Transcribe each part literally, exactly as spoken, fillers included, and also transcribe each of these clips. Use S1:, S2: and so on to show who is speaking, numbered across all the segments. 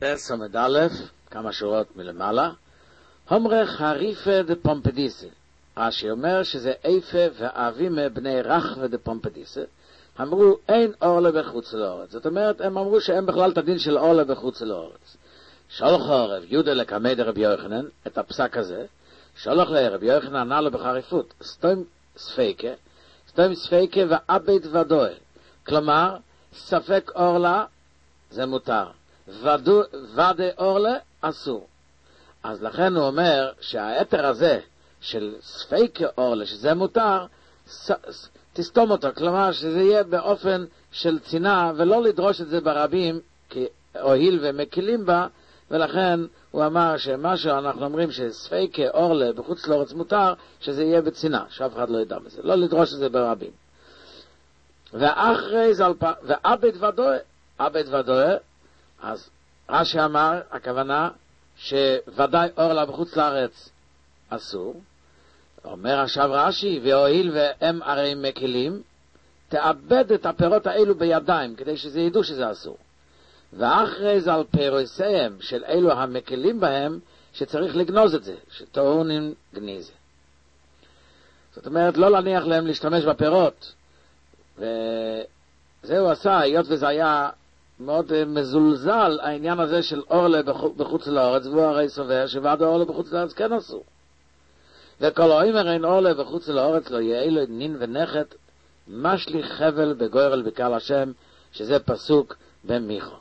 S1: פס עמוד א', כמה שורות מלמעלה. הומרה חריפה דה פומפדיסה. רש"י אומר שזה איפה ואבימה בני רחווה דה פומפדיסה. אמרו אין אורלה בחוץ לאורץ. זאת אומרת, הם אמרו שאין בכלל את הדין של אורלה בחוץ לאורץ. שולח רב יהודה לקמא דרבי יוחנן את הפסק הזה. שולח לרבי יוחנן ענה לו בחריפות. סתום ספיקה, סתום ספיקה ועבד ודוה. כלומר, ספק אורלה זה מותר. ודו, ודה אורלה אסור. אז לכן הוא אומר שהיתר הזה של ספיקה אורלה, שזה מותר, ס, ס, תסתום אותו. כלומר, שזה יהיה באופן של צינה, ולא לדרוש את זה ברבים, כי הועיל ומקילים בה, ולכן הוא אמר שמה שאנחנו אומרים שספיקה אורלה בחוץ לארץ מותר, שזה יהיה בצינה, שאף אחד לא ידע מזה. לא לדרוש את זה ברבים. ואחרי זה, ועבד ודוה, עבד ודוה, אז רש"י אמר, הכוונה שוודאי אורלה בחוץ לארץ אסור. אומר עכשיו רש"י, והואיל והם הרי מקילים, תאבד את הפירות האלו בידיים, כדי שזה ידעו שזה אסור. ואחרי זה על פירוסיהם של אלו המקילים בהם, שצריך לגנוז את זה, שטעונים גניזה. זאת אומרת, לא להניח להם להשתמש בפירות. וזה הוא עשה, היות וזה היה מאוד מזולזל, העניין הזה של אורלה בחוץ לארץ, והוא הרי סובר שוועד אורלה בחוץ לארץ כן אסור. וכל האומר אין אורלה בחוץ לארץ לא יהיה לו נין ונכת, משליך חבל בגורל בקהל השם, שזה פסוק במיכו.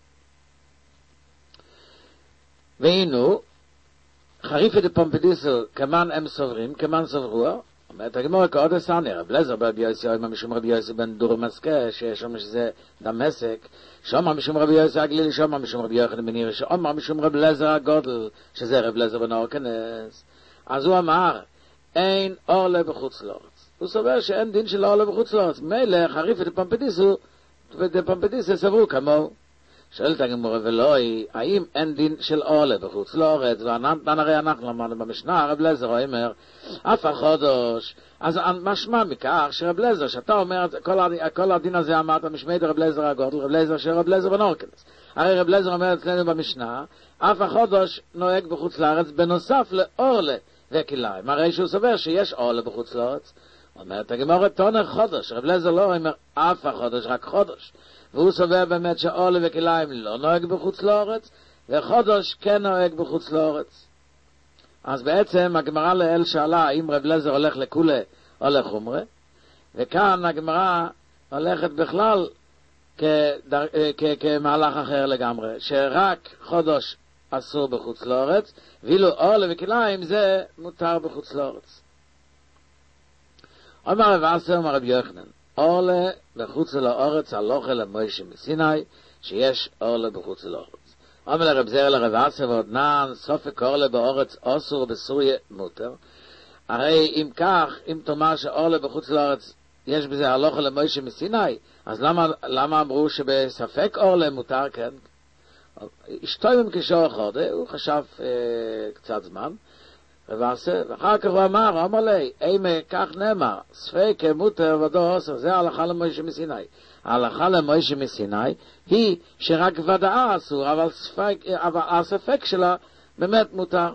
S1: והינו, חריפה דה פומפדיסל, כמן הם סוברים, כמן סוברו, אומרת הגמרא כעוד הסני, רב לזר ברבי יוסי, או משום רבי יוסי בן דור מסקה, ששומע שזה דמשק, שומע משום רבי יוסי הגלילי, שומע משום רבי יוחנן בן עירי, שומע משום רב לזר הגודל, שזה רב לזר בן אורקנס. אז הוא אמר, אין אורלה בחוץ לארץ. הוא סובר שאין דין של אורלה בחוץ לארץ. מילא חריפה דה פומפדיסל, ודה פומפדיסל סברו כמוהו. שואלת הגמרא ולוי, האם אין דין של אורלה בחוץ לארץ? וענן הרי אנחנו למדנו במשנה, רב לזר אומר, אף החודש. אז משמע מכך שרב לזר, שאתה אומר, כל, כל הדין הזה אמרת משמי רב לזר הגודל, רב לזר של רב לזר בן אורקנס. הרי רב לזר אומר אצלנו במשנה, אף החודש נוהג בחוץ לארץ בנוסף לאורלה וכליים. הרי שהוא סובר שיש אורלה בחוץ לארץ. אומרת הגמרא, תונר חודש. רב לזר לא אומר אף החודש, רק חודש. והוא סובר באמת שאורלה וכליים לא נוהג בחוץ לארץ, וחודש כן נוהג בחוץ לארץ. אז בעצם הגמרא לאל שאלה אם רב לזר הולך לכולה או לחומרה, וכאן הגמרא הולכת בכלל כדר, כ, כמהלך אחר לגמרי, שרק חודש אסור בחוץ לארץ, ואילו אורלה וכליים זה מותר בחוץ לארץ. אומר רב אסר אומר רבי יוחנן, אורלה בחוץ לארץ הלוכה למוישה מסיני, שיש אורלה בחוץ לארץ. אומר לרב זר לרב אסר ועודנן, סופק אורלה בארץ אסור בסוריה מותר. הרי אם כך, אם תאמר שאורלה בחוץ לארץ יש בזה הלוכה למוישה מסיני, אז למה, למה אמרו שבספק אורלה מותר? כן. אשתו כשור חודה, הוא חשב אה, קצת זמן, ובעשה, ואחר כך הוא אמר, הוא אמר לי, אימה כך נאמר, ספק מותר ודו אסור, זה ההלכה למוישה מסיני. ההלכה למוישה מסיני היא שרק ודאה אסור, אבל, ספק, אבל הספק שלה באמת מותר.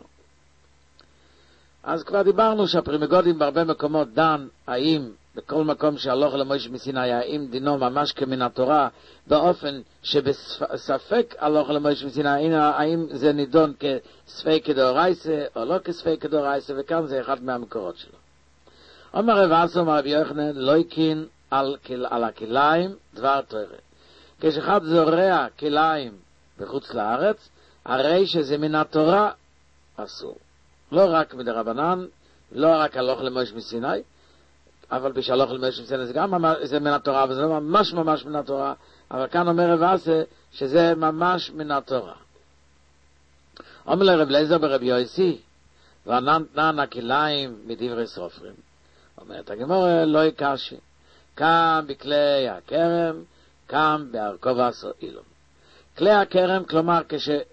S1: אז כבר דיברנו שהפרימגודים בהרבה מקומות דן, האם בכל מקום שההלכה למוישה מסיני, האם דינו ממש כמן התורה, באופן שבספק הלכה למוישה מסיני, האם זה נידון כספק דאורייסה או לא כספק דאורייסה, וכאן זה אחד מהמקורות שלו. אומר רב אסר אומר רבי יוחנן, לא יקין על, על הכליים דבר תורה. כשאחד זורע כליים בחוץ לארץ, הרי שזה מן התורה אסור. לא רק מדרבנן, לא רק הלכה למוישה מסיני, אבל בשלוח למוישה מסיני זה גם זה מן התורה, וזה לא ממש ממש מן התורה, אבל כאן אומר רב אסר שזה ממש מן התורה. אומר לרב לזר ברבי יוסי, וענן תנן הכליים מדברי סופרים. אומרת הגמרא, לא יקשי, קם בכלי הכרם, קם בערכו ועשו אילום. כלי הכרם, כלומר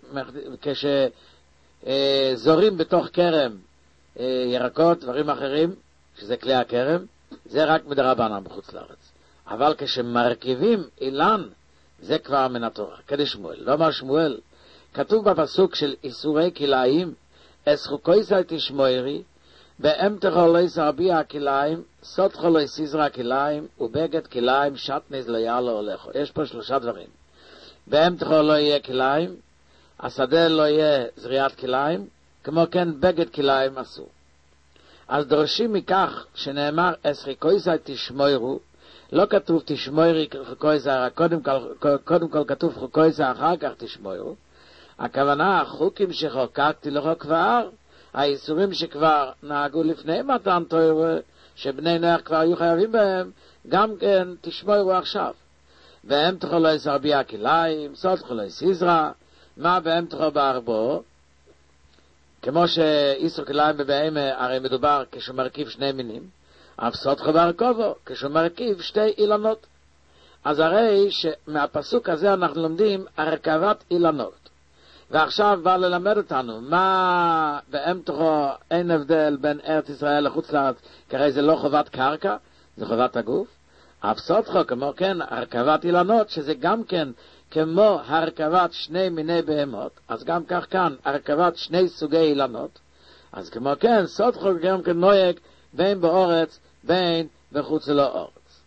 S1: כשזורים אה, בתוך כרם אה, ירקות, דברים אחרים, שזה כלי הכרם, זה רק מדרבנן בחוץ לארץ. אבל כשמרכיבים אילן, זה כבר מן התורה. כדי שמואל, לא אמר שמואל, כתוב בפסוק של איסורי כליים, אס חוקויסי תשמורי, באמתחו לא יסרביע הכליים, סותחו לא יסיזרה כליים, ובגד כליים שטניז לא יעלו הולכו. יש פה שלושה דברים. באמתחו לא יהיה כליים, השדה לא יהיה זריעת כליים, כמו כן בגד כליים אסור. אז דורשים מכך שנאמר אס חוקויסי תשמורו, לא כתוב תשמורי חוקויסי, קודם כל, קודם כל כתוב חוקויסי, אחר כך תשמורו. הכוונה, החוקים שחוקקתי לך כבר, האיסורים שכבר נהגו לפני מתן תורה, שבני נוח כבר היו חייבים בהם, גם כן תשמורו עכשיו. והם תוכל לא יסרביע כליים, סוד תוכל לא יסיזרה, מה בהם תוכל בערבו? כמו שאיסור כליים בבהמה, הרי מדובר כשהוא מרכיב שני מינים, אף סוד תוכל בערכובו, כשהוא מרכיב שתי אילנות. אז הרי שמהפסוק הזה אנחנו לומדים הרכבת אילנות. ועכשיו בא ללמד אותנו מה באמתחו אין הבדל בין ארץ ישראל לחוץ לארץ, כי הרי זה לא חובת קרקע, זה חובת הגוף. אף סודחו כמו כן הרכבת אילנות, שזה גם כן כמו הרכבת שני מיני בהמות, אז גם כך כאן הרכבת שני סוגי אילנות, אז כמו כן סודחו גם כן נויק בין באורץ בין בחוץ לאורץ.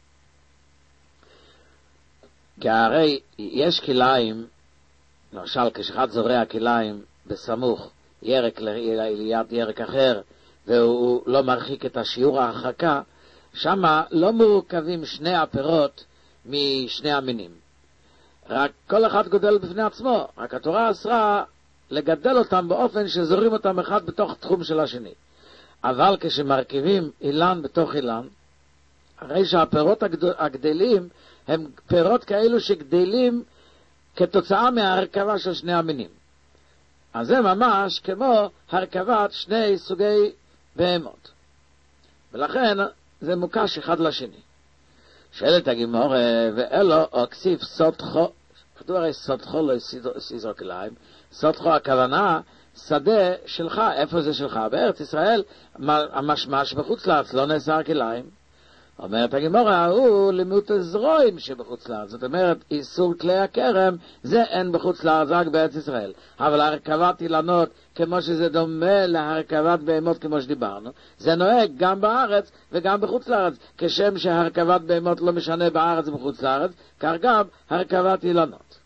S1: כי הרי יש כליים, למשל כשאחד זורע כליים בסמוך ירק ליד ירק אחר והוא לא מרחיק את השיעור ההרחקה, שמה לא מורכבים שני הפירות משני המינים, רק כל אחד גודל בפני עצמו, רק התורה אסרה לגדל אותם באופן שזורים אותם אחד בתוך תחום של השני. אבל כשמרכיבים אילן בתוך אילן, הרי שהפירות הגדל, הגדלים הם פירות כאלו שגדלים כתוצאה מההרכבה של שני המינים. אז זה ממש כמו הרכבת שני סוגי בהמות. ולכן זה מוקש אחד לשני. שאלת הגימור, ואלו אוקסיף סודחו, כתוב הרי סודחו לא יסיזרו כליים, סודחו הכוונה שדה שלך, איפה זה שלך? בארץ ישראל, המשמש בחוץ לארץ לא נאסר כליים. אומרת הגימורה, הוא לימוד הזרועים שבחוץ לארץ. זאת אומרת, איסור כלי הכרם, זה אין בחוץ לארץ, רק בארץ ישראל. אבל הרכבת אילנות, כמו שזה דומה להרכבת בהמות, כמו שדיברנו, זה נוהג גם בארץ וגם בחוץ לארץ. כשם שהרכבת בהמות לא משנה בארץ ובחוץ לארץ, כך גם הרכבת אילנות.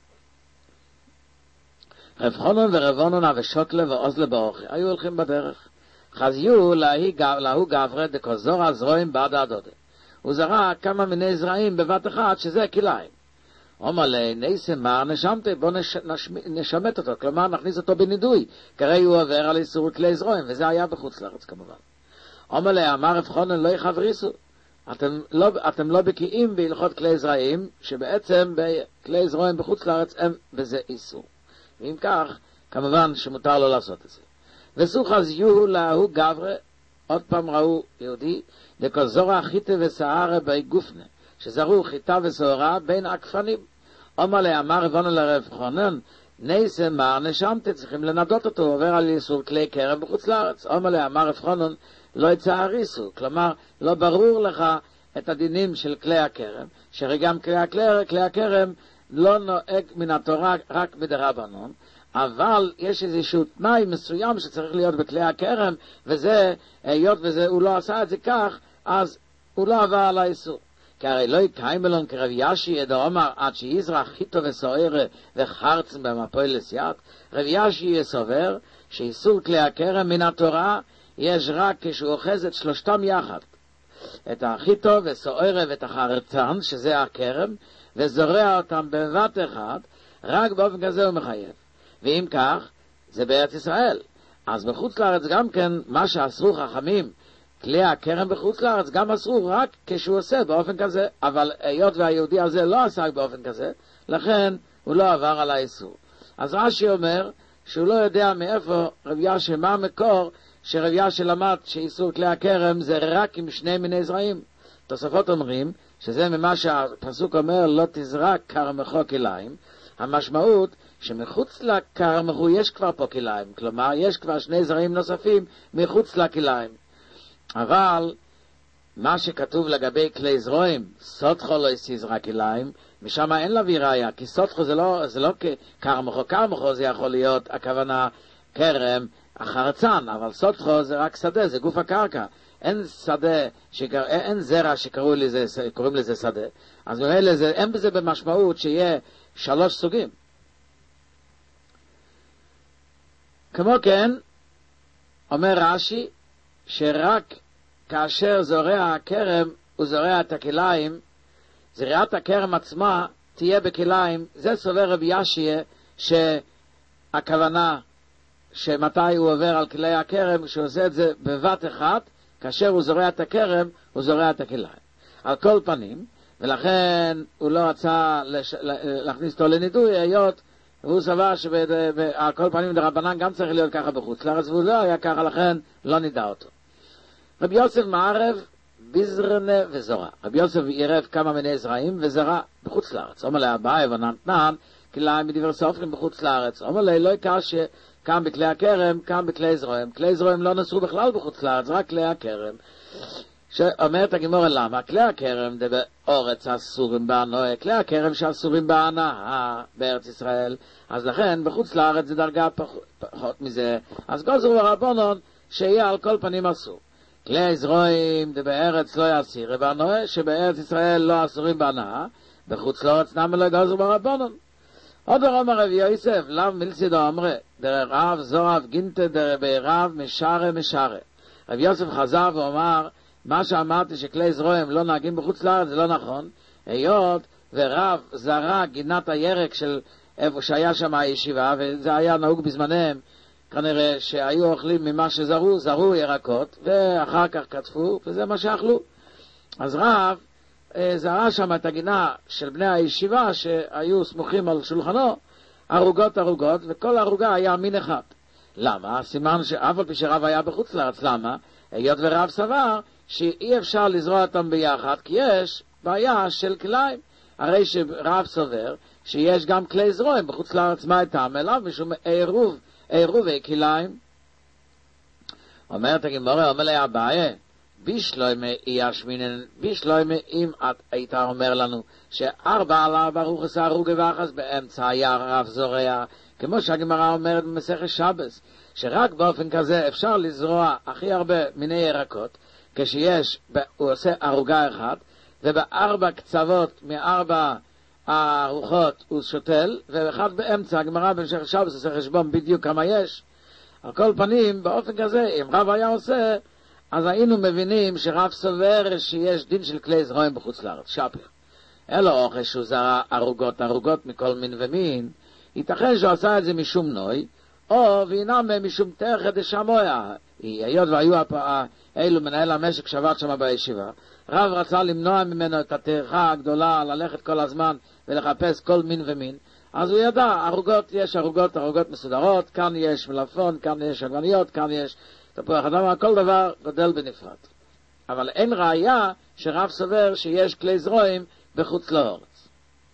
S1: רב חונון ורב אונונה ושוקלה ואוזלה באוכי, היו הולכים בדרך. חזיו להוא גברה דקוזור הזרועים בעד הדודה. הוא זרע כמה מיני זרעים בבת אחת, שזה כליים. אומר לי, נסם מר נשמתי, בוא נש, נש, נשמת אותו, כלומר נכניס אותו בנידוי, כרי הוא עובר על איסור כלי זרועים, וזה היה בחוץ לארץ כמובן. אומר לי, אמר רב חונן, לא יחבריסו, אתם לא, אתם לא בקיאים בהלכות כלי זרעים, שבעצם בכלי זרועים בחוץ לארץ הם בזה איסור. ואם כך, כמובן שמותר לו לעשות את זה. וסוך אז יהיו להוא גברה, עוד פעם ראו יהודי, דכל זורע חיטה וסערה בי גופנה, שזרו חיטה וסערה בין הכפנים. אומר לי, אמר רבנו לרב חונן, נסה מר נשמתי, צריכים לנדות אותו, עובר על איסור כלי כרם בחוץ לארץ. אומר לי, אמר רב חונן, לא יצעריסו, כלומר, לא ברור לך את הדינים של כלי הכרם, שגם כלי, הכלי, כלי הכרם לא נוהג מן התורה רק מדרבנן, אבל יש איזשהו תנאי מסוים שצריך להיות בכלי הכרם, וזה, היות וזה, הוא לא עשה את זה כך, אז הוא לא עבר על האיסור. כי הרי לא יקיים אלון כרב ישי ידע אומר, עד שיזרח חיטו וסוערה וחרצן במפוי לסייעת, רב ישי יסובר שאיסור כלי הכרם מן התורה יש רק כשהוא אוחז את שלושתם יחד. את החיטו וסוערה ואת החרצן, שזה הכרם, וזורע אותם בבת אחד, רק באופן כזה הוא מחייב. ואם כך, זה בארץ ישראל. אז בחוץ לארץ גם כן, מה שאסרו חכמים, כלי הכרם בחוץ לארץ, גם אסרו רק כשהוא עושה באופן כזה, אבל היות והיהודי הזה לא עסק באופן כזה, לכן הוא לא עבר על האיסור. אז רש"י אומר שהוא לא יודע מאיפה רב ישי, מה המקור שרב ישי למד שאיסור כלי הכרם זה רק עם שני מיני זרעים. תוספות אומרים שזה ממה שהפסוק אומר, לא תזרע כרמך כליים, המשמעות שמחוץ לכרמך יש כבר פה כליים, כלומר יש כבר שני זרעים נוספים מחוץ לכליים. אבל מה שכתוב לגבי כלי זרועים, סודחו לא יסיזרה כליים, משם אין להביא ראיה, כי סוטחו זה לא, זה לא כקרמחו, קרמחו זה יכול להיות, הכוונה כרם, החרצן, אבל סוטחו זה רק שדה, זה גוף הקרקע. אין שדה, שקר... אין זרע שקוראים לזה, קוראים לזה שדה. אז לזה, אין בזה במשמעות שיהיה שלוש סוגים. כמו כן, אומר רש"י, שרק כאשר זורע הכרם הוא זורע את הכליים, זריעת הכרם עצמה תהיה בכליים. זה סובר רבי ישיה שהכוונה שמתי הוא עובר על כלי הכרם, שהוא עושה את זה בבת אחת, כאשר הוא זורע את הכרם, הוא זורע את הכליים. על כל פנים, ולכן הוא לא רצה לש... להכניס אותו לנידוי, היות והוא סבר שעל כל פנים דרבנן גם צריך להיות ככה בחוץ לארץ, והוא לא היה ככה, לכן לא נידע אותו. רבי יוסף מערב ביזרנה וזורה. רבי יוסף עירב כמה מיני זרעים וזרע בחוץ לארץ. אומר לה אביי ונתנן כליים מדבר סופרים בחוץ לארץ. אומר לה לא יקר שקם בכלי הכרם, קם בכלי זרועים. כלי זרועים לא נסרו בכלל בחוץ לארץ, רק כלי הכרם. שאומרת הגמרא למה? כלי הכרם זה באורץ אסורים בהנאה, כלי הכרם שאסורים בהנאה בארץ ישראל, אז לכן בחוץ לארץ זה דרגה פחות, פחות מזה. אז גוזרו ורבונון שיהיה על כל פנים אסור. כלי זרועים זה בארץ לא יאסיר בהנאה, שבארץ ישראל לא אסורים בהנאה, בחוץ לארץ נמה לא גוזרו ורבונון. עוד אומר רבי יוסף, לאו מלסידו אמרה, דרך רב זורב גינטה דרך ברב משרה משרה. רבי יוסף חזר ואומר, מה שאמרתי שכלי זרועים לא נהגים בחוץ לארץ זה לא נכון, היות ורב זרה גינת הירק של איפה שהיה שם הישיבה, וזה היה נהוג בזמניהם, כנראה שהיו אוכלים ממה שזרו, זרו ירקות, ואחר כך כתפו, וזה מה שאכלו. אז רב זרה שם את הגינה של בני הישיבה שהיו סמוכים על שולחנו, ערוגות ערוגות, וכל ערוגה היה מין אחד. למה? סימן שאף על פי שרב היה בחוץ לארץ, למה? היות ורב סבר שאי אפשר לזרוע אותם ביחד, כי יש בעיה של כליים. הרי שרב סובר שיש גם כלי זרועים בחוץ לארץ, מה איתם? אליו משום עירוב, עירובי כליים. אומרת הגמרא, אומר לה אביי, בישלוימה ישמינן, בישלוימה אם את היית אומר לנו שארבע על ארבע רוחס הרוגה ואחס באמצע היה רב זורע, כמו שהגמרא אומרת במסכת שבס, שרק באופן כזה אפשר לזרוע הכי הרבה מיני ירקות, כשיש, הוא עושה ערוגה אחת, ובארבע קצוות מארבע הרוחות הוא שותל, ואחד באמצע, הגמרא במשך שבס עושה חשבון בדיוק כמה יש. על כל פנים, באופן כזה, אם רב היה עושה, אז היינו מבינים שרב סובר שיש דין של כלי זרועים בחוץ לארץ, שפר. אלא אחרי שהוא זרע ערוגות, ערוגות מכל מין ומין, ייתכן שהוא עשה את זה משום נוי, או וינם משום תרחא דשמוע. היות והיו אלו מנהל המשק שבת שם בישיבה, רב רצה למנוע ממנו את הטרחה הגדולה, ללכת כל הזמן ולחפש כל מין ומין, אז הוא ידע, ערוגות, יש ערוגות, ערוגות מסודרות, כאן יש מלפון, כאן יש עגבניות, כאן יש תפוח אדמה, כל דבר גודל בנפרד. אבל אין ראיה שרב סובר שיש כלי זרועים בחוץ לארץ.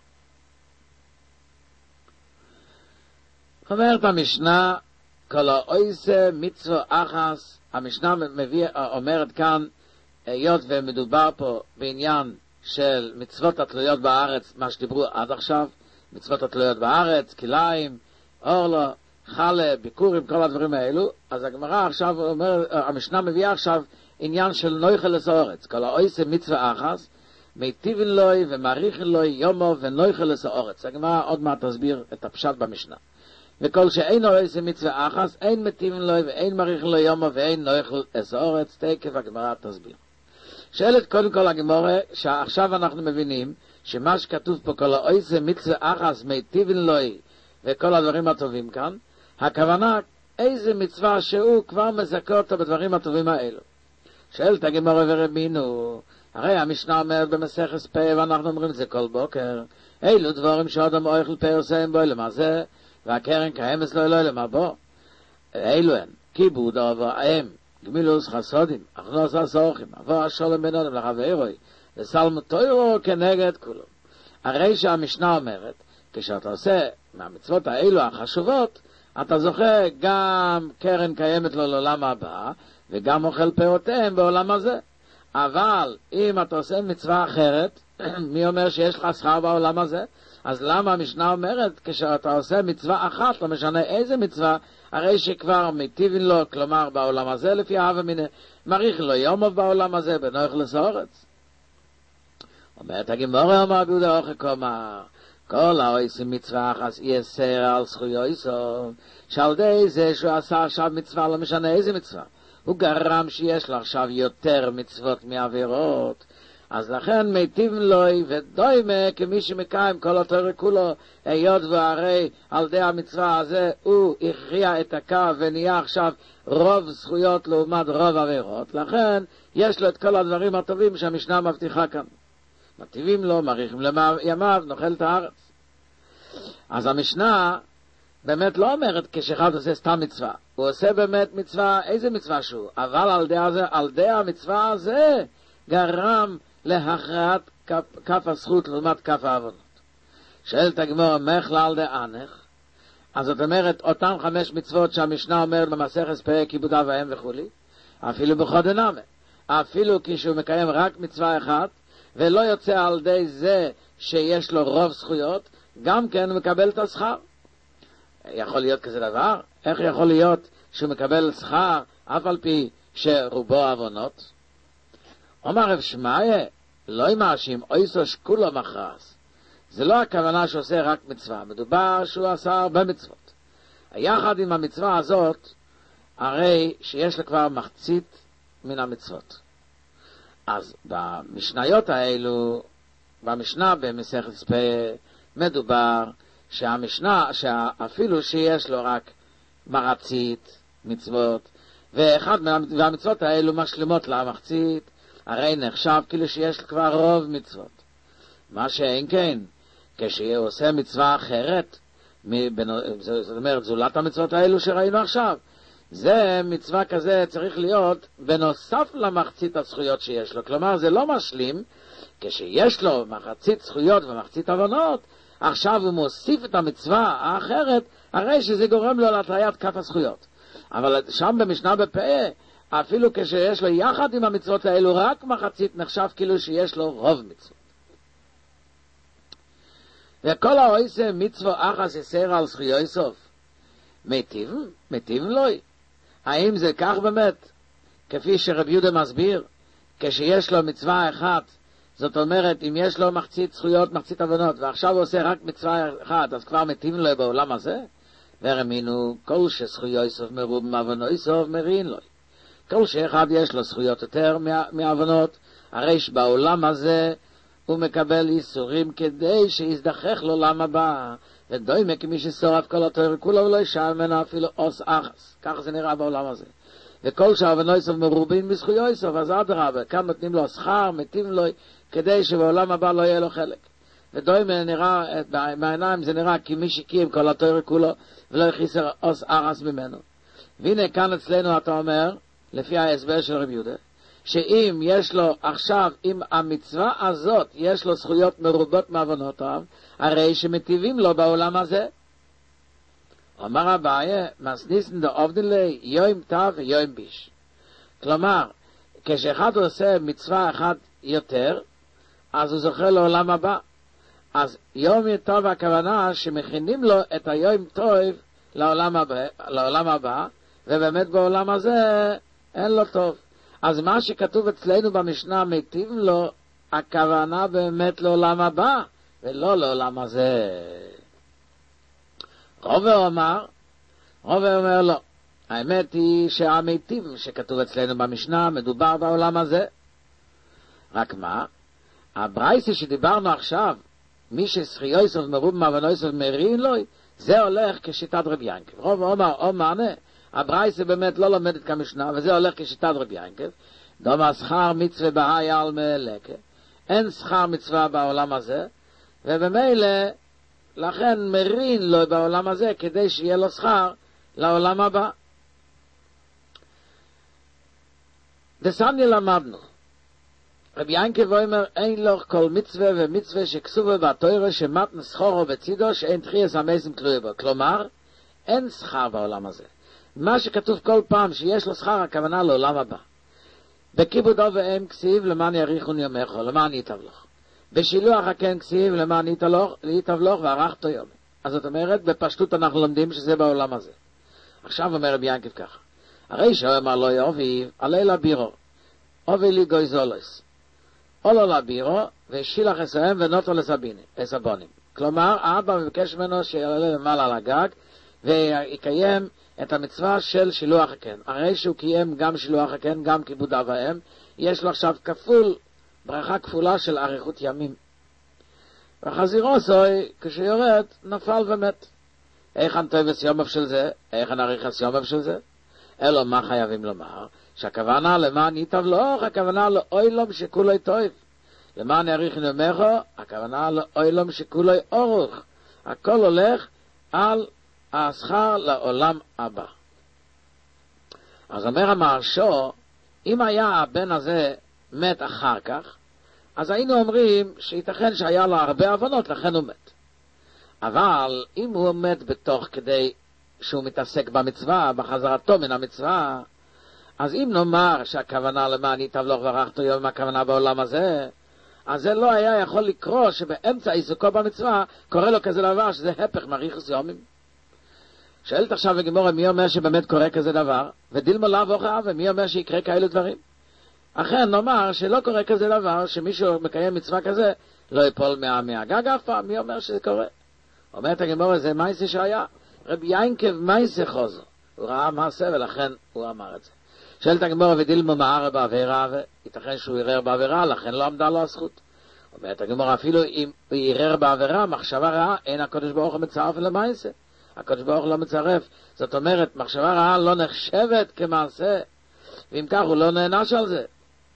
S1: אומרת המשנה, כל האויסה מצווה אחס, המשנה מביא, אומרת כאן, היות ומדובר פה בעניין של מצוות התלויות בארץ, מה שדיברו עד עכשיו, מצוות התלויות בארץ, כליים, אורלו, חלה, ביקורים, כל הדברים האלו, אז הגמרא עכשיו אומר, המשנה מביאה עכשיו עניין של נויכל לסאורץ, כל האויסה מצווה אחס, מיטיבן לוי ומעריכן לוי יומו ונויכל לסאורץ. הגמרא עוד מעט תסביר את הפשט במשנה. וכל שאין עושה מצווה אחס, אין מטיבן לוי ואין מעריכן לוי יומו ואין נויכל לסאורץ, תקף הגמרא תסביר. שאלת קודם כל הגמרא, שעכשיו אנחנו מבינים שמה שכתוב פה כל העושה מצווה אחס מיטיבן לוי וכל הדברים הטובים כאן, הכוונה איזה מצווה שהוא כבר מזכה אותו בדברים הטובים האלו. שאלת הגמרא ורבינו, הרי המשנה אומרת במסכת פה, ואנחנו אומרים זה כל בוקר, אילו דבורים שאדם אוכל פה עושים בו למה זה, והקרן כאמס לא אלוהי למה בו. אילו הן, כיבוד אבו האם, גמילוס חסודים, הכנוס הסורכים, אבו השולם בין אדם לחברוי, לסלמו תוירו כנגד כולו. הרי שהמשנה אומרת, כשאתה עושה מהמצוות האלו החשובות, אתה זוכה גם קרן קיימת לו לעולם הבא, וגם אוכל פירותיהם בעולם הזה. אבל אם אתה עושה מצווה אחרת, מי אומר שיש לך שכר בעולם הזה? אז למה המשנה אומרת, כשאתה עושה מצווה אחת, לא משנה איזה מצווה, הרי שכבר מיטיבין לו, כלומר בעולם הזה, לפי אהבה מיני, מריך לו יומוב בעולם הזה, בנוח לסורץ. אומרת הגמורה, אומר רבי יהודה אוכל קומר, כל העושים מצווה אחת יסר על זכויותיו, שעל די זה שהוא עשה עכשיו מצווה, לא משנה איזה מצווה, הוא גרם שיש לו עכשיו יותר מצוות מעבירות, אז לכן מיטיב לוי ודוימה כמי שמקיים כל התורה כולו, היות והרי על די המצווה הזה הוא הכריע את הקו ונהיה עכשיו רוב זכויות לעומת רוב עבירות, לכן יש לו את כל הדברים הטובים שהמשנה מבטיחה כאן. מטיבים לו, מריחים לימיו, נאכל את הארץ. אז המשנה באמת לא אומרת כשאחד עושה סתם מצווה, הוא עושה באמת מצווה, איזה מצווה שהוא, אבל על די, הזה, על די המצווה הזה גרם להכרעת כף, כף הזכות לעומת כף העוונות. שואלת הגמרא, מחלה על די אנך, אז זאת אומרת, אותן חמש מצוות שהמשנה אומרת במסכת פרק כיבוד אב ואם וכולי, אפילו בחודנמה, אפילו כשהוא מקיים רק מצווה אחת, ולא יוצא על די זה שיש לו רוב זכויות, גם כן הוא מקבל את השכר. יכול להיות כזה דבר? איך יכול להיות שהוא מקבל שכר אף על פי שרובו עוונות? אומר רב שמעיה, לא ימאשים אויסו שכולו מכרס. זה לא הכוונה שעושה רק מצווה, מדובר שהוא עשה הרבה מצוות. יחד עם המצווה הזאת, הרי שיש לו כבר מחצית מן המצוות. אז במשניות האלו, במשנה במסכת ספא, מדובר שהמשנה, שאפילו שיש לו רק מחצית מצוות, ואחד מהמצוות האלו משלימות למחצית, הרי נחשב כאילו שיש לו כבר רוב מצוות. מה שאין כן, כשהוא עושה מצווה אחרת, זאת אומרת, זולת המצוות האלו שראינו עכשיו, זה מצווה כזה צריך להיות בנוסף למחצית הזכויות שיש לו. כלומר, זה לא משלים, כשיש לו מחצית זכויות ומחצית עוונות, עכשיו הוא מוסיף את המצווה האחרת, הרי שזה גורם לו להטעיית כף הזכויות. אבל שם במשנה בפה, אפילו כשיש לו יחד עם המצוות האלו רק מחצית, נחשב כאילו שיש לו רוב מצוות. וכל העושה מצווה אחת יסר על זכויותיו, מיטיב, מיטיב לוי. האם זה כך באמת? כפי שרבי יהודה מסביר, כשיש לו מצווה אחת, זאת אומרת, אם יש לו מחצית זכויות, מחצית עוונות, ועכשיו הוא עושה רק מצווה אחת, אז כבר מיטיב לו בעולם הזה? ורמינו, כל שזכויותיו מרוב מעוונותיו מרין לו. כל שאחד יש לו זכויות יותר מעוונות, הרי שבעולם הזה הוא מקבל איסורים כדי שיזדחך לעולם הבא, ודוימה כמי ששורף כל התורה כולו ולא ישאר ממנו אפילו עוס אחס. ככה זה נראה בעולם הזה. וכל שעוונותיו מרובין בזכויותיו, אז אדרבה, כאן נותנים לו שכר, מתים לו, כדי שבעולם הבא לא יהיה לו חלק. ודוימה נראה, בעיניים זה נראה כמי שקיים כל התורה כולו ולא יחיסר עוס אחס ממנו. והנה כאן אצלנו אתה אומר, לפי ההסבר של רבי יהודה, שאם יש לו עכשיו, אם המצווה הזאת יש לו זכויות מרובות מעוונותיו, הרי שמטיבים לו בעולם הזה. אומר אביי, מסניסן דה עובדן לי יום טוב ויום ביש. כלומר, כשאחד עושה מצווה אחת יותר, אז הוא זוכה לעולם הבא. אז יום טוב הכוונה שמכינים לו את היום טוב לעולם הבא, לעולם הבא, ובאמת בעולם הזה אין לו טוב. אז מה שכתוב אצלנו במשנה מיטיב לו, הכוונה באמת לעולם הבא, ולא לעולם הזה. רובה אומר, רובה אומר לא. האמת היא שהמיטיב שכתוב אצלנו במשנה מדובר בעולם הזה. רק מה? הברייסי שדיברנו עכשיו, מי שזכויותיו מרוב מעוונותיו מרין לו, זה הולך כשיטת רבי ינקב. רובה אומר, או מענה, הברייסי באמת לא לומדת כמשנה, וזה הולך כשיטת רבי ינקב. דומה שכר מצווה בהאי על מלכה. אין שכר מצווה בעולם הזה, ובמילא לכן מרין לו בעולם הזה כדי שיהיה לו שכר לעולם הבא. דסמני למדנו. רבי ינקב אומר, אין לו כל מצווה ומצווה שכסובה בתורה שמתן שכורו בצידו שאין תחייס המסים תלוי בו. כלומר, אין שכר בעולם הזה. מה שכתוב כל פעם שיש לו שכר, הכוונה לעולם הבא. בכיבוד אב ואם כסיב למען יאריכון ימיך, למען ייטב לך. בשילוח הכן כסיב למען יתבלוך וערכתו יום. אז זאת אומרת, בפשטות אנחנו לומדים שזה בעולם הזה. עכשיו אומר רבי ינקב ככה, הרי שאומר לו יאביב, עלי לבירו, אובי לי גויזולס, עולו לבירו, ושילח אסהם ונותו לסבונים. כלומר, האבא מבקש ממנו שיעלה למעלה על הגג, ויקיים את המצווה של שילוח הכן. הרי שהוא קיים גם שילוח הכן, גם כיבוד אב ואם, יש לו עכשיו כפול, ברכה כפולה של אריכות ימים. וחזירו סוי, כשיורד, נפל ומת. איך הנטויבס יומב של זה? איך הנריחס יומב של זה? אלו מה חייבים לומר? שהכוונה למען יתבלוך, הכוונה לאוילום שכולי טויב. למען יאריך נמךו, הכוונה לאוילום שכולי אורוך. הכל הולך על השכר לעולם הבא. אז אומר המהרש"א, אם היה הבן הזה מת אחר כך, אז היינו אומרים שייתכן שהיה לו הרבה הבנות, לכן הוא מת. אבל אם הוא מת בתוך כדי שהוא מתעסק במצווה, בחזרתו מן המצווה, אז אם נאמר שהכוונה למען יתבלוך וערכתו יום, הכוונה בעולם הזה, אז זה לא היה יכול לקרוא שבאמצע עיסוקו במצווה קורה לו כזה דבר שזה הפך מאריכות ימים. שואלת עכשיו בגמרא, מי אומר שבאמת קורה כזה דבר? ודילמה לאו אוכה, ומי אומר שיקרה כאלו דברים? אכן נאמר שלא קורה כזה דבר, שמישהו מקיים מצווה כזה לא ייפול מה, מהגג אף פעם. מי אומר שזה קורה? אומרת הגמרא, זה מייסה שהיה. רבי ינקב מייסה חוזו, הוא ראה מעשה ולכן הוא אמר את זה. שואלת הגמרא, ודילמה מערה בעבירה, וייתכן שהוא ערער בעבירה, לכן לא עמדה לו הזכות. אומרת הגמרא, אפילו אם הוא ערער בעבירה, מחשבה רעה, אין הקדוש ברוך הוא מצרף למעשה. הקדוש ברוך הוא לא מצרף. זאת אומרת, מחשבה רעה לא נחשבת כמעשה, ואם כך הוא לא נענש על זה.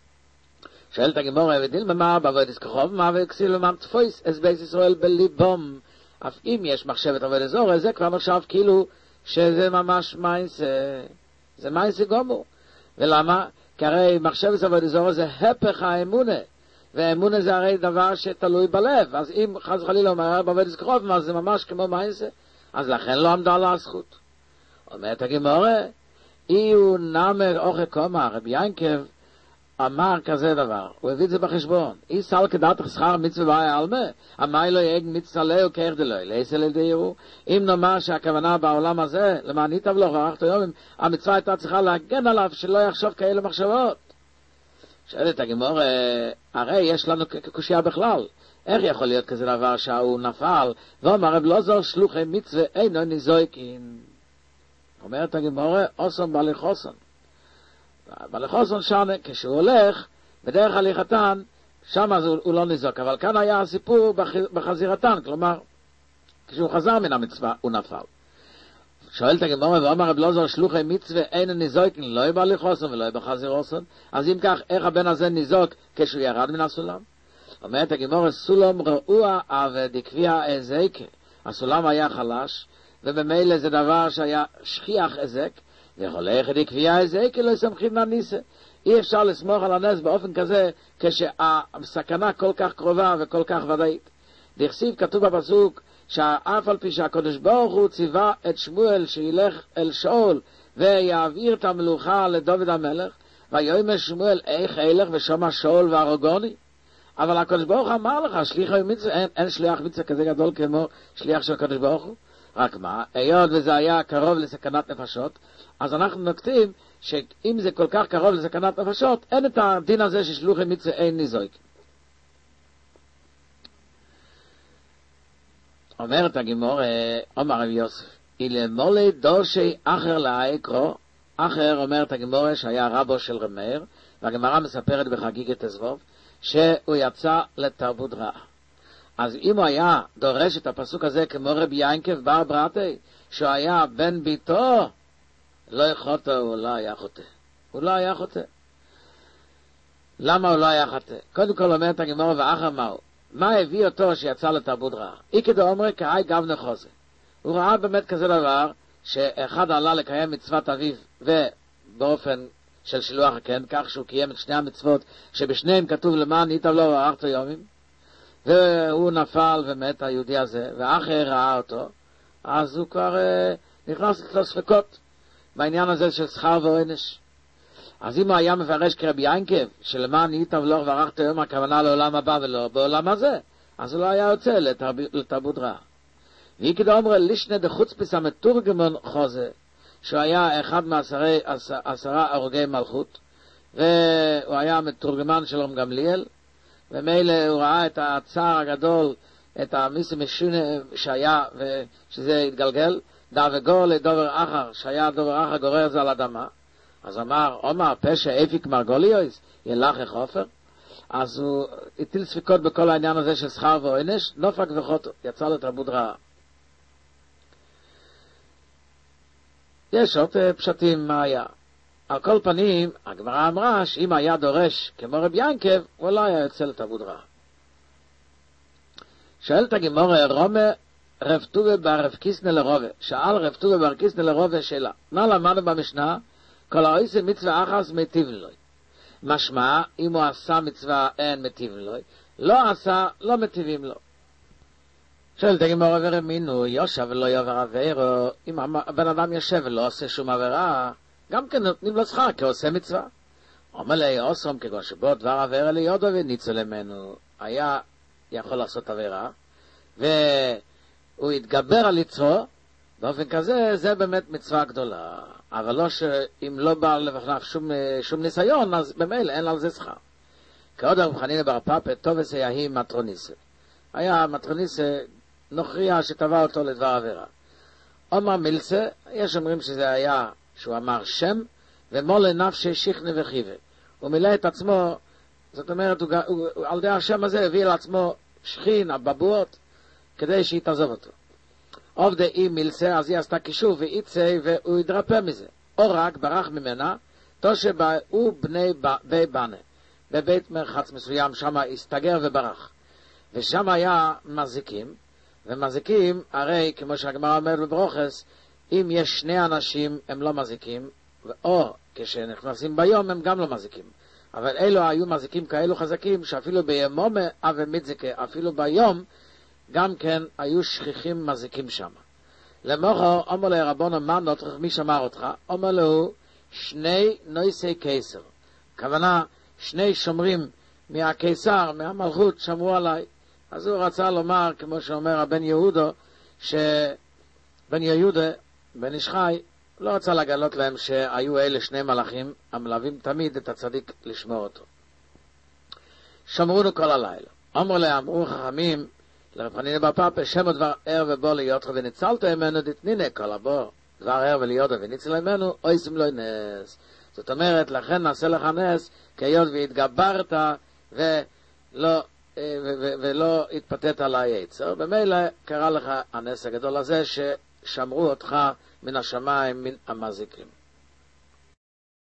S1: שואלת הגמרא, ודילמה מערה בעבודת כחוב, מה וכסיל למען תפויס את בית ישראל בליבם. אף אם יש מחשבת עבודת זרה, זה כבר נחשב כאילו שזה ממש מעשה. זה מעשה גמור. ולמה? כי הרי מחשבת עבודת זרה זה הפך האמונה, והאמונה זה הרי דבר שתלוי בלב. אז אם חס וחלילה אומר בעבודת כחוב, אז זה ממש כמו מעשה, אז לכן לא עמדה לה הזכות. אומרת הגמרא, אי הוא נאמר אוכל קומה, רבי ינקב אמר כזה דבר, הוא הביא את זה בחשבון, אי סל כדעת שכר מצווה באי אלמה, אמי לא יאג מצווה לאו כאיך דלוי, לאיסל דיירו. אם נאמר שהכוונה בעולם הזה, למען יתבלוך וערכתו יום, המצווה הייתה צריכה להגן עליו שלא יחשוב כאלה מחשבות. שואלת הגמרא, הרי יש לנו קושיה בכלל, איך יכול להיות כזה דבר שהוא נפל, ואומר רב אלעזר שלוחי מצווה אינו ניזוקין. אומרת הגמרא, אוסון בעלי חוסון. בעלי חוסון שנה, כשהוא הולך, בדרך הליכתן, שם הוא, הוא לא ניזוק, אבל כאן היה הסיפור בחזירתן, כלומר, כשהוא חזר מן המצווה, הוא נפל. שואלת הגמרא, ואומר רב אלעזר שלוחי מצווה אינו ניזוקין, לא בעלי חוסון ולא בחזירוסון, אז אם כך, איך הבן הזה ניזוק כשהוא ירד מן הסולם? אומרת הגמרא, סולם ראוה ודקביע אזק. הסולם היה חלש, ובמילא זה דבר שהיה שכיח אזק, והולך דקביע אזק לא סמכים מהניסה. אי אפשר לסמוך על הנס באופן כזה, כשהסכנה כל כך קרובה וכל כך ודאית. דכסיב כתוב בפסוק, שאף על פי שהקדוש ברוך הוא ציווה את שמואל שילך אל שאול, ויעביר את המלוכה לדוד המלך, ויאמר שמואל, איך אלך ושומע שאול והרגוני? אבל הקדוש ברוך אמר לך, שליח מצווה, אין, אין שליח מצווה כזה גדול כמו שליח של הקדוש ברוך הוא. רק מה, היות וזה היה קרוב לסכנת נפשות, אז אנחנו נוקטים שאם זה כל כך קרוב לסכנת נפשות, אין את הדין הזה ששלוח מצווה אין ניזוק. אומרת הגמרא, אומר רבי יוסף, אילמולי דורשי אחר לאיקרו, אחר אומרת הגמרא שהיה רבו של רב מאיר, והגמרא מספרת בחגיגת הזבוב, שהוא יצא לתרבות רעה. אז אם הוא היה דורש את הפסוק הזה כמו רבי ינקב בר ברתי, שהוא היה בן ביתו, לא יכולת, הוא לא היה חוטא. הוא לא היה חוטא. למה הוא לא היה חוטא? קודם כל אומרת הגמרא, ואחר מהו? מה הביא אותו שיצא לתרבות רעה? איקדו אומרי כהי גב נחוזה. הוא ראה באמת כזה דבר, שאחד עלה לקיים מצוות אביו, ובאופן של שילוח הכן, כך שהוא קיים את שני המצוות, שבשניהם כתוב למען יתבלוך וערכתו יומים, והוא נפל ומת היהודי הזה, ואחר ראה אותו, אז הוא כבר אה, נכנס לו ספקות בעניין הזה של שכר ועונש. אז אם הוא היה מפרש כרבי ינקב, שלמען ייטב לא וברכת היום, הכוונה לעולם הבא ולא בעולם הזה, אז הוא לא היה יוצא לתרב... לתרבות רעה. והיא כדי אומר לישנה דחוצפס המתורגמון חוזה, שהוא היה אחד מעשרה עשרה הרוגי מלכות, והוא היה מתורגמן של רם גמליאל, ומילא הוא ראה את הצער הגדול, את המיסי משונה שהיה, ושזה התגלגל, דאב גור לדובר אחר, שהיה דובר אחר גורר זה על אדמה, אז אמר, אומר, פשע אפיק מרגוליוס, ילך איך עופר, אז הוא הטיל ספיקות בכל העניין הזה של שכר ועונש, נופק וחוטו, יצא לתרבות רעה. יש עוד פשטים מה היה. על כל פנים, הגמרא אמרה שאם היה דורש כמו רב ינקב, הוא לא היה יוצא לתרבות רעה. שואלת הגמרא, רומא רב טובה בר רב קיסנא לרובה, שאל רב טובה בר קיסנא לרובה שאלה, מה למדנו במשנה? כל העושה מצווה אחס מטיבים לו. משמע, אם הוא עשה מצווה אין מטיבים לו, לא עשה, לא מטיבים לו. שואלת הגמרא ורמינו, יושב ולא יעבר עבירו, אם הבן אדם יושב ולא עושה שום עבירה, גם כן נותנים לו שכר כעושה מצווה. אומר לי, אוסרום כגון שבו דבר עבירה ליודו וניצו למנו, היה יכול לעשות עבירה, והוא יתגבר על יצרו, באופן כזה, זה באמת מצווה גדולה. אבל לא שאם לא בא לפניו שום, שום ניסיון, אז במילא אין על זה שכר. כעוד הרב חנינא בר פפא, טובס היה מטרוניסה. היה מטרוניסה נוכריה שטבע אותו לדבר עבירה. אומר מילסה, יש אומרים שזה היה, שהוא אמר שם, ומולה נפשי שיכנה וחיבה. הוא מילא את עצמו, זאת אומרת, הוא, הוא, הוא, על די השם הזה הביא לעצמו שכין, הבבואות, כדי שהיא תעזוב אותו. עובדה אי מילסה, אז היא עשתה קישור ואיצה, והוא ידרפא מזה. או רק ברח ממנה, תושה הוא בני בי בנה. בבית מרחץ מסוים, שם הסתגר וברח. ושם היה מזיקים, ומזיקים, הרי כמו שהגמרא אומר בברוכס, אם יש שני אנשים הם לא מזיקים, או כשנכנסים ביום הם גם לא מזיקים. אבל אלו היו מזיקים כאלו חזקים, שאפילו בימומה ומזיקה, אפילו ביום, גם כן היו שכיחים מזיקים שם. למוחו, אומר לי רבונו, מה נותרך, מי שמר אותך? אומר לו, שני נויסי קיסר. הכוונה, שני שומרים מהקיסר, מהמלכות, שמרו עליי. אז הוא רצה לומר, כמו שאומר הבן יהודו, שבן יהודה, בן איש חי, לא רצה לגלות להם שהיו אלה שני מלאכים, המלווים תמיד את הצדיק לשמור אותו. שמרונו כל הלילה. אמרו לה, אמרו חכמים, לרב חנינא בר פפא, שם דבר ער ובוא ליותך וניצלת ממנו, דתנינא כל הבוא, דבר ער וליותך וניצל ממנו, אויסם לו נס. זאת אומרת, לכן נעשה לך נס, כהיות והתגברת ולא, ולא התפתת על היצר. במילא קרא לך הנס הגדול הזה ששמרו אותך מן השמיים, מן המזיקים.